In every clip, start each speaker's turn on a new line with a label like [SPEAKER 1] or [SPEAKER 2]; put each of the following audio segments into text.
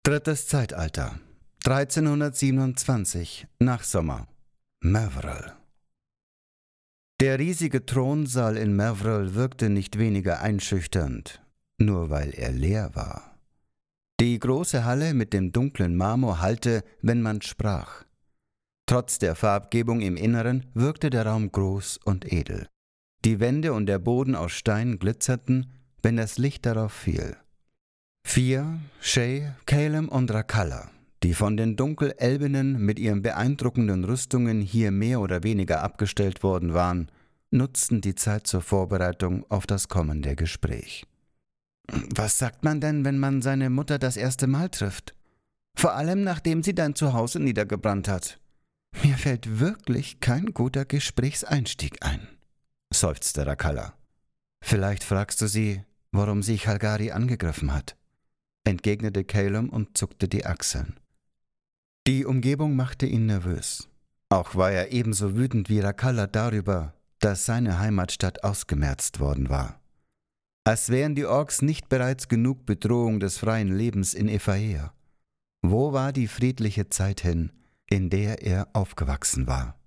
[SPEAKER 1] Drittes Zeitalter, 1327 nach Sommer, Mevral. Der riesige Thronsaal in Mevral wirkte nicht weniger einschüchternd, nur weil er leer war. Die große Halle mit dem dunklen Marmor hallte, wenn man sprach. Trotz der Farbgebung im Inneren wirkte der Raum groß und edel. Die Wände und der Boden aus Stein glitzerten, wenn das Licht darauf fiel. 4, Shay, Calem und Rakalla, die von den Dunkelelbinnen mit ihren beeindruckenden Rüstungen hier mehr oder weniger abgestellt worden waren, nutzten die Zeit zur Vorbereitung auf das kommende Gespräch. »Was sagt man denn, wenn man seine Mutter das erste Mal trifft? Vor allem, nachdem sie dein Zuhause niedergebrannt hat. Mir fällt wirklich kein guter Gesprächseinstieg ein«, seufzte Rakalla. »Vielleicht fragst du sie, warum sie Chalgari angegriffen hat«, entgegnete Calem und zuckte die Achseln. Die Umgebung machte ihn nervös. Auch war er ebenso wütend wie Rakalla darüber, dass seine Heimatstadt ausgemerzt worden war. Als wären die Orks nicht bereits genug Bedrohung des freien Lebens in Ephäa. Wo war die friedliche Zeit hin, in der er aufgewachsen war?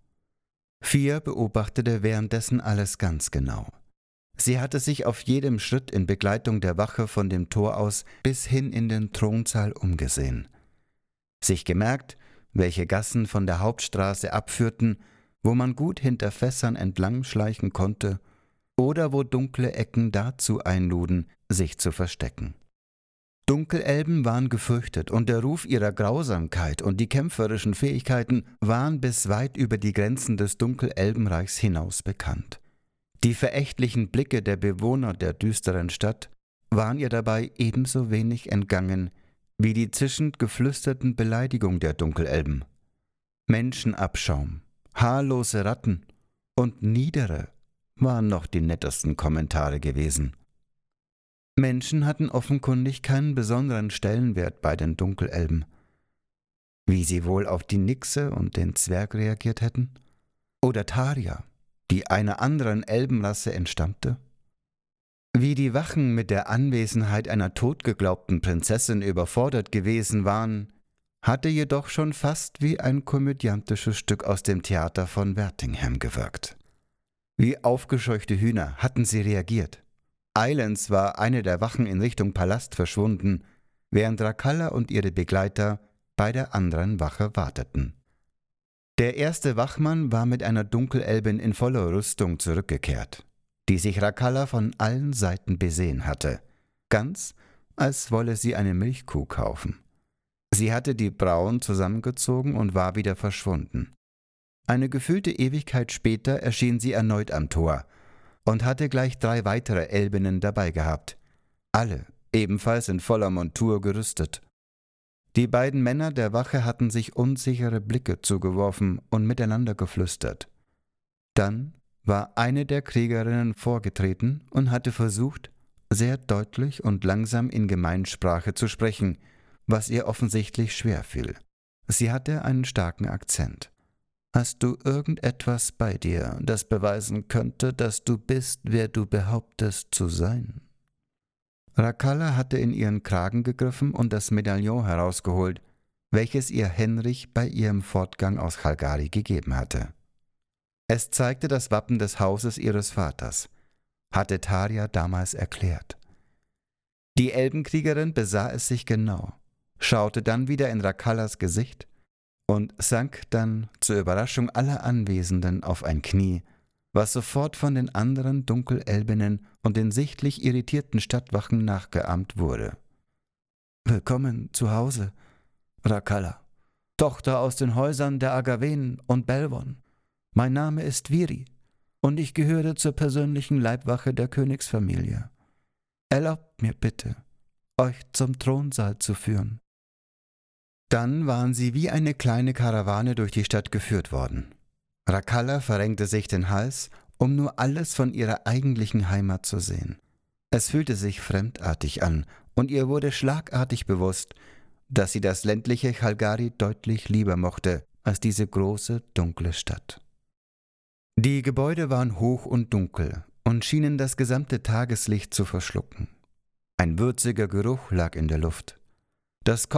[SPEAKER 1] 4 beobachtete währenddessen alles ganz genau. Sie hatte sich auf jedem Schritt in Begleitung der Wache von dem Tor aus bis hin in den Thronsaal umgesehen. Sich gemerkt, welche Gassen von der Hauptstraße abführten, wo man gut hinter Fässern entlang schleichen konnte oder wo dunkle Ecken dazu einluden, sich zu verstecken. Dunkelelben waren gefürchtet und der Ruf ihrer Grausamkeit und die kämpferischen Fähigkeiten waren bis weit über die Grenzen des Dunkelelbenreichs hinaus bekannt. Die verächtlichen Blicke der Bewohner der düsteren Stadt waren ihr dabei ebenso wenig entgangen wie die zischend geflüsterten Beleidigungen der Dunkelelben. Menschenabschaum, haarlose Ratten und Niedere waren noch die nettesten Kommentare gewesen. Menschen hatten offenkundig keinen besonderen Stellenwert bei den Dunkelelben. Wie sie wohl auf die Nixe und den Zwerg reagiert hätten? Oder Taria, die einer anderen Elbenrasse entstammte? Wie die Wachen mit der Anwesenheit einer totgeglaubten Prinzessin überfordert gewesen waren, hatte jedoch schon fast wie ein komödiantisches Stück aus dem Theater von Wertingham gewirkt. Wie aufgescheuchte Hühner hatten sie reagiert. Eilends war eine der Wachen in Richtung Palast verschwunden, während Rakalla und ihre Begleiter bei der anderen Wache warteten. Der erste Wachmann war mit einer Dunkelelbin in voller Rüstung zurückgekehrt, die sich Rakalla von allen Seiten besehen hatte, ganz als wolle sie eine Milchkuh kaufen. Sie hatte die Brauen zusammengezogen und war wieder verschwunden. Eine gefühlte Ewigkeit später erschien sie erneut am Tor und hatte gleich 3 weitere Elbinnen dabei gehabt, alle ebenfalls in voller Montur gerüstet. Die beiden Männer der Wache hatten sich unsichere Blicke zugeworfen und miteinander geflüstert. Dann war eine der Kriegerinnen vorgetreten und hatte versucht, sehr deutlich und langsam in Gemeinsprache zu sprechen, was ihr offensichtlich schwer fiel. Sie hatte einen starken Akzent. »Hast du irgendetwas bei dir, das beweisen könnte, dass du bist, wer du behauptest zu sein?« Rakalla hatte in ihren Kragen gegriffen und das Medaillon herausgeholt, welches ihr Henrich bei ihrem Fortgang aus Chalgari gegeben hatte. Es zeigte das Wappen des Hauses ihres Vaters, hatte Taria damals erklärt. Die Elbenkriegerin besah es sich genau, schaute dann wieder in Rakallas Gesicht und sank dann zur Überraschung aller Anwesenden auf ein Knie, was sofort von den anderen Dunkelelbinnen und den sichtlich irritierten Stadtwachen nachgeahmt wurde. »Willkommen zu Hause, Rakalla, Tochter aus den Häusern der Agaven und Belvon. Mein Name ist Viri und ich gehöre zur persönlichen Leibwache der Königsfamilie. Erlaubt mir bitte, euch zum Thronsaal zu führen.« Dann waren sie wie eine kleine Karawane durch die Stadt geführt worden. Rakalla verrenkte sich den Hals, um nur alles von ihrer eigentlichen Heimat zu sehen. Es fühlte sich fremdartig an und ihr wurde schlagartig bewusst, dass sie das ländliche Chalgari deutlich lieber mochte als diese große, dunkle Stadt. Die Gebäude waren hoch und dunkel und schienen das gesamte Tageslicht zu verschlucken. Ein würziger Geruch lag in der Luft. Das